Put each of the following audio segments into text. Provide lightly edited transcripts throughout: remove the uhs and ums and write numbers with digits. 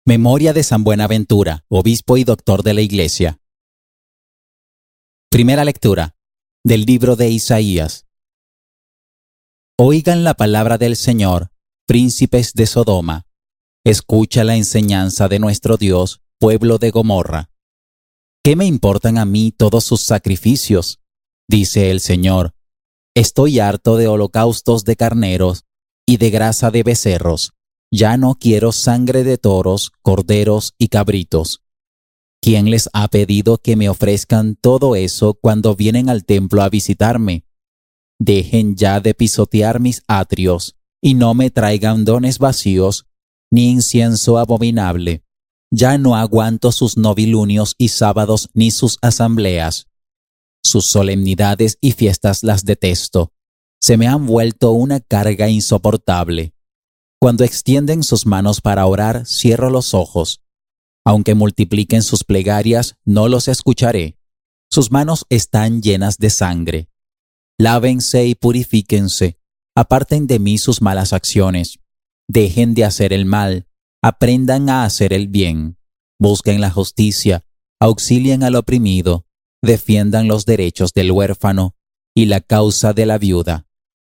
Memoria de San Buenaventura, obispo y doctor de la Iglesia. Primera lectura del libro de Isaías. Oigan la palabra del Señor, príncipes de Sodoma. Escucha la enseñanza de nuestro Dios, pueblo de Gomorra. ¿Qué me importan a mí todos sus sacrificios? Dice el Señor. Estoy harto de holocaustos de carneros y de grasa de becerros. Ya no quiero sangre de toros, corderos y cabritos. ¿Quién les ha pedido que me ofrezcan todo eso cuando vienen al templo a visitarme? Dejen ya de pisotear mis atrios, y no me traigan dones vacíos, ni incienso abominable. Ya no aguanto sus novilunios y sábados ni sus asambleas. Sus solemnidades y fiestas las detesto. Se me han vuelto una carga insoportable. Cuando extienden sus manos para orar, cierro los ojos. Aunque multipliquen sus plegarias, no los escucharé. Sus manos están llenas de sangre. Lávense y purifíquense. Aparten de mí sus malas acciones. Dejen de hacer el mal. Aprendan a hacer el bien. Busquen la justicia. Auxilien al oprimido. Defiendan los derechos del huérfano y la causa de la viuda.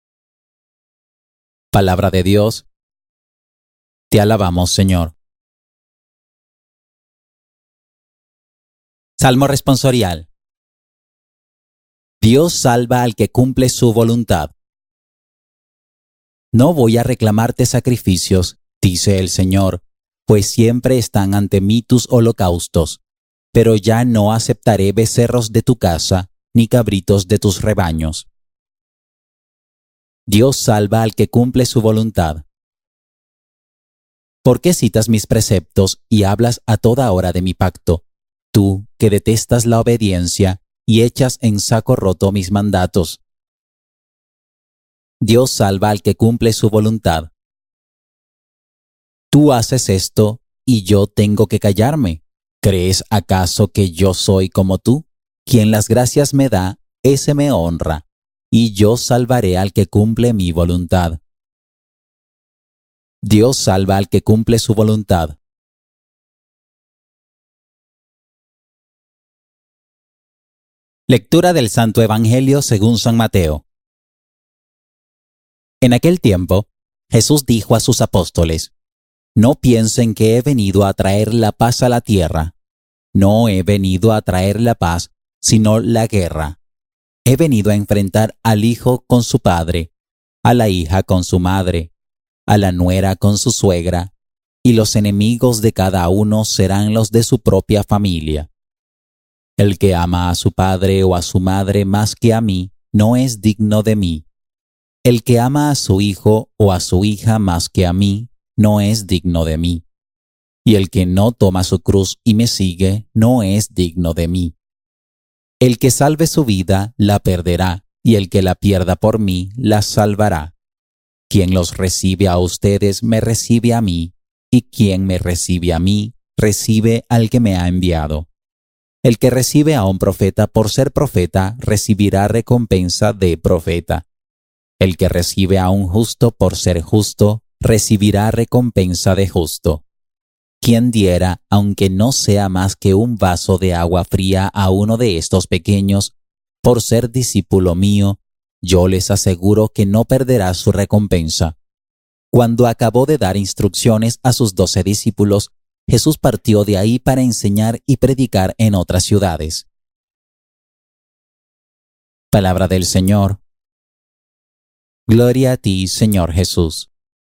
Palabra de Dios. Te alabamos, Señor. Salmo responsorial. Dios salva al que cumple su voluntad. No voy a reclamarte sacrificios, dice el Señor, pues siempre están ante mí tus holocaustos, pero ya no aceptaré becerros de tu casa, ni cabritos de tus rebaños. Dios salva al que cumple su voluntad. ¿Por qué citas mis preceptos y hablas a toda hora de mi pacto? Tú, que detestas la obediencia y echas en saco roto mis mandatos. Dios salva al que cumple su voluntad. Tú haces esto y yo tengo que callarme. ¿Crees acaso que yo soy como tú? Quien las gracias me da, ese me honra, y yo salvaré al que cumple mi voluntad. Dios salva al que cumple su voluntad. Lectura del Santo Evangelio según San Mateo. En aquel tiempo, Jesús dijo a sus apóstoles: No piensen que he venido a traer la paz a la tierra. No he venido a traer la paz, sino la guerra. He venido a enfrentar al hijo con su padre, a la hija con su madre, a la nuera con su suegra, y los enemigos de cada uno serán los de su propia familia. El que ama a su padre o a su madre más que a mí, no es digno de mí. El que ama a su hijo o a su hija más que a mí, no es digno de mí. Y el que no toma su cruz y me sigue, no es digno de mí. El que salve su vida, la perderá, y el que la pierda por mí, la salvará. Quien los recibe a ustedes, me recibe a mí, y quien me recibe a mí, recibe al que me ha enviado. El que recibe a un profeta por ser profeta, recibirá recompensa de profeta. El que recibe a un justo por ser justo, recibirá recompensa de justo. Quien diera, aunque no sea más que un vaso de agua fría a uno de estos pequeños, por ser discípulo mío, yo les aseguro que no perderá su recompensa. Cuando acabó de dar instrucciones a sus 12 discípulos, Jesús partió de ahí para enseñar y predicar en otras ciudades. Palabra del Señor. Gloria a ti, Señor Jesús.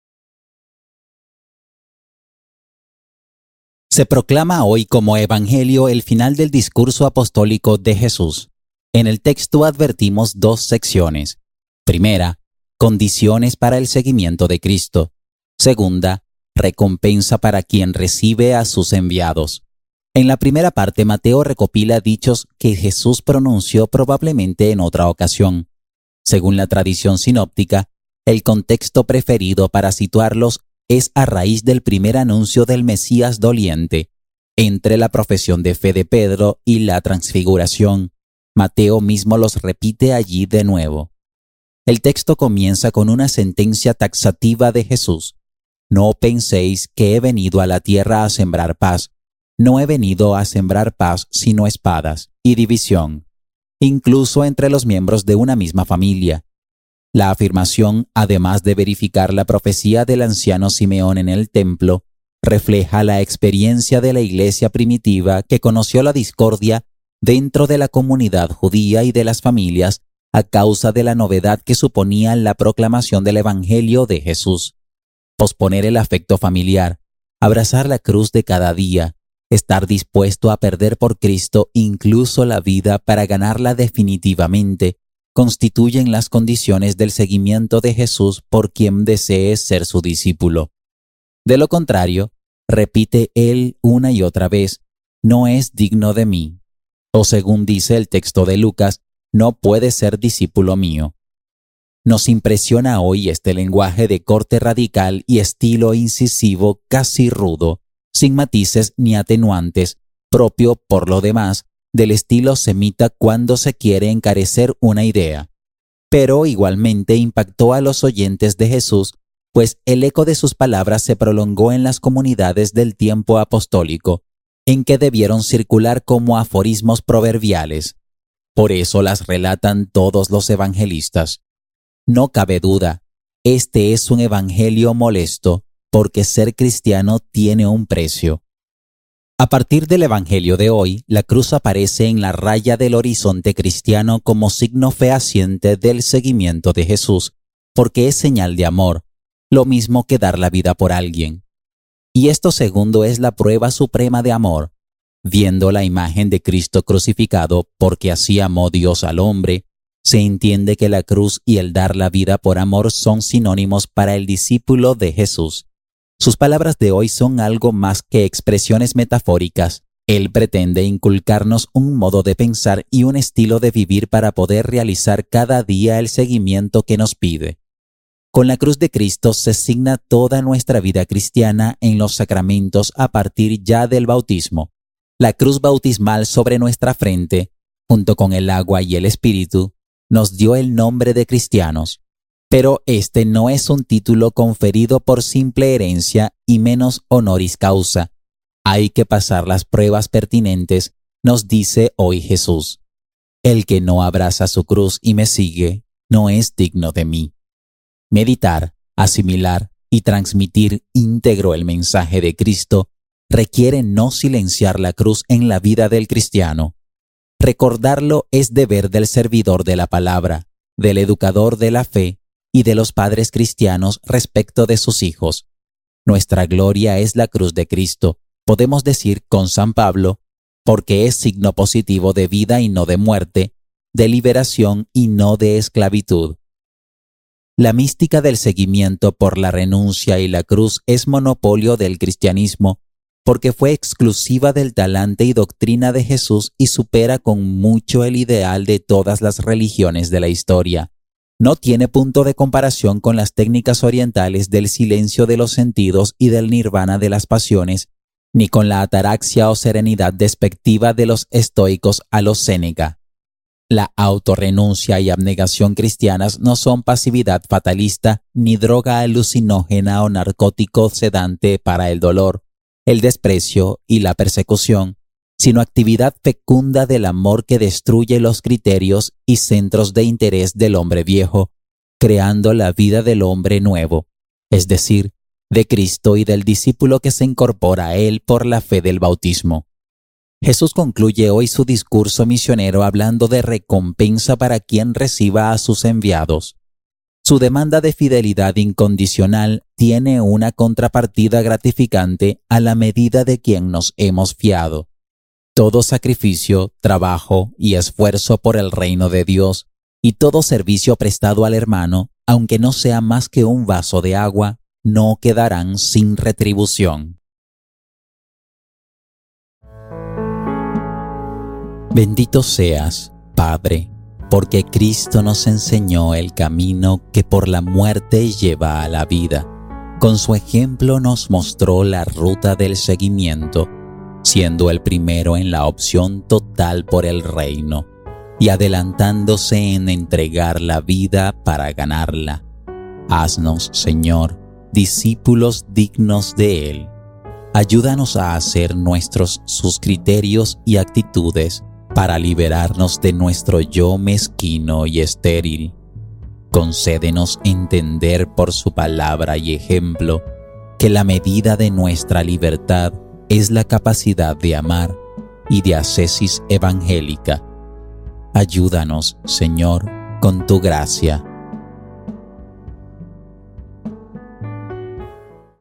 Se proclama hoy como evangelio el final del discurso apostólico de Jesús. En el texto advertimos 2 secciones. Primera, condiciones para el seguimiento de Cristo. Segunda, recompensa para quien recibe a sus enviados. En la primera parte, Mateo recopila dichos que Jesús pronunció probablemente en otra ocasión. Según la tradición sinóptica, el contexto preferido para situarlos es a raíz del primer anuncio del Mesías doliente, entre la profesión de fe de Pedro y la transfiguración. Mateo mismo los repite allí de nuevo. El texto comienza con una sentencia taxativa de Jesús. No penséis que he venido a la tierra a sembrar paz. No he venido a sembrar paz, sino espadas y división, incluso entre los miembros de una misma familia. La afirmación, además de verificar la profecía del anciano Simeón en el templo, refleja la experiencia de la iglesia primitiva que conoció la discordia dentro de la comunidad judía y de las familias a causa de la novedad que suponía la proclamación del Evangelio de Jesús. Posponer el afecto familiar, abrazar la cruz de cada día, estar dispuesto a perder por Cristo incluso la vida para ganarla definitivamente, constituyen las condiciones del seguimiento de Jesús por quien desee ser su discípulo. De lo contrario, repite él una y otra vez, no es digno de mí. O según dice el texto de Lucas, no puede ser discípulo mío. Nos impresiona hoy este lenguaje de corte radical y estilo incisivo casi rudo, sin matices ni atenuantes, propio, por lo demás, del estilo semita cuando se quiere encarecer una idea. Pero igualmente impactó a los oyentes de Jesús, pues el eco de sus palabras se prolongó en las comunidades del tiempo apostólico, en que debieron circular como aforismos proverbiales. Por eso las relatan todos los evangelistas. No cabe duda, este es un evangelio molesto, porque ser cristiano tiene un precio. A partir del evangelio de hoy, la cruz aparece en la raya del horizonte cristiano como signo fehaciente del seguimiento de Jesús, porque es señal de amor, lo mismo que dar la vida por alguien. Y esto segundo es la prueba suprema de amor. Viendo la imagen de Cristo crucificado, porque así amó Dios al hombre, se entiende que la cruz y el dar la vida por amor son sinónimos para el discípulo de Jesús. Sus palabras de hoy son algo más que expresiones metafóricas. Él pretende inculcarnos un modo de pensar y un estilo de vivir para poder realizar cada día el seguimiento que nos pide. Con la cruz de Cristo se signa toda nuestra vida cristiana en los sacramentos a partir ya del bautismo. La cruz bautismal sobre nuestra frente, junto con el agua y el Espíritu, nos dio el nombre de cristianos. Pero este no es un título conferido por simple herencia y menos honoris causa. Hay que pasar las pruebas pertinentes, nos dice hoy Jesús. El que no abraza su cruz y me sigue, no es digno de mí. Meditar, asimilar y transmitir íntegro el mensaje de Cristo requiere no silenciar la cruz en la vida del cristiano. Recordarlo es deber del servidor de la palabra, del educador de la fe y de los padres cristianos respecto de sus hijos. Nuestra gloria es la cruz de Cristo, podemos decir con San Pablo, porque es signo positivo de vida y no de muerte, de liberación y no de esclavitud. La mística del seguimiento por la renuncia y la cruz es monopolio del cristianismo, porque fue exclusiva del talante y doctrina de Jesús y supera con mucho el ideal de todas las religiones de la historia. No tiene punto de comparación con las técnicas orientales del silencio de los sentidos y del nirvana de las pasiones, ni con la ataraxia o serenidad despectiva de los estoicos a los Séneca. La autorrenuncia y abnegación cristianas no son pasividad fatalista, ni droga alucinógena o narcótico sedante para el dolor, el desprecio y la persecución, sino actividad fecunda del amor que destruye los criterios y centros de interés del hombre viejo, creando la vida del hombre nuevo, es decir, de Cristo y del discípulo que se incorpora a él por la fe del bautismo. Jesús concluye hoy su discurso misionero hablando de recompensa para quien reciba a sus enviados. Su demanda de fidelidad incondicional tiene una contrapartida gratificante a la medida de quien nos hemos fiado. Todo sacrificio, trabajo y esfuerzo por el reino de Dios y todo servicio prestado al hermano, aunque no sea más que un vaso de agua, no quedarán sin retribución. Bendito seas, Padre, porque Cristo nos enseñó el camino que por la muerte lleva a la vida. Con su ejemplo nos mostró la ruta del seguimiento, siendo el primero en la opción total por el reino y adelantándose en entregar la vida para ganarla. Haznos, Señor, discípulos dignos de Él. Ayúdanos a hacer nuestros sus criterios y actitudes para liberarnos de nuestro yo mezquino y estéril. Concédenos entender por su palabra y ejemplo que la medida de nuestra libertad es la capacidad de amar y de ascesis evangélica. Ayúdanos, Señor, con tu gracia,